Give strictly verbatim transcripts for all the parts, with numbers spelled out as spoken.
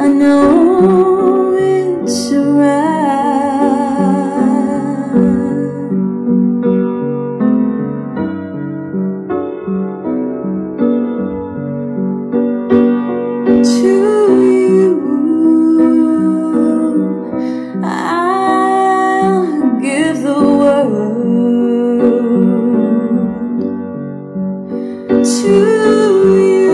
I know it's right to you. I'll give the world to you.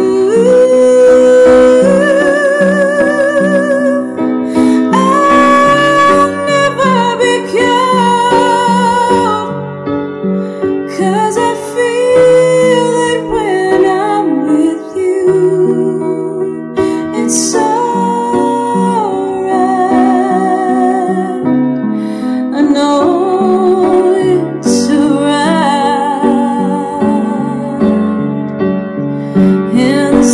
I'll never be cured, 'cause I feel that when I'm with you, it's alright. I know it's right. And the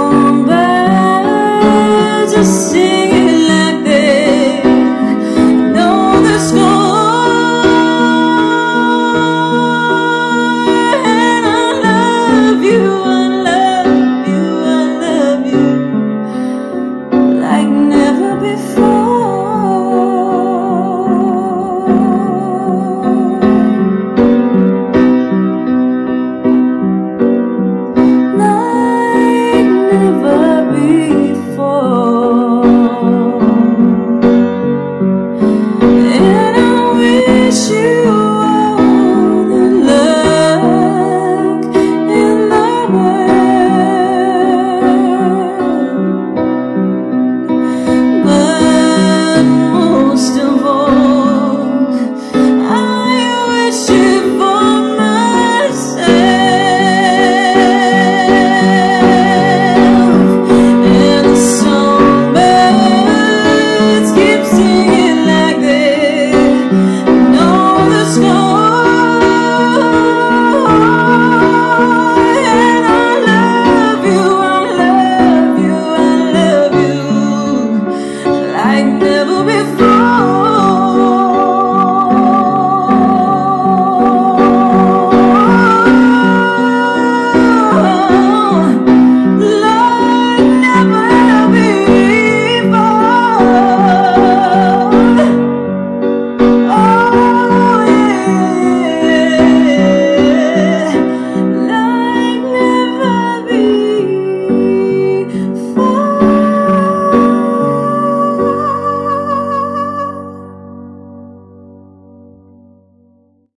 songbirds are singing like they know the score. And I love you, I love you, I love you like never before.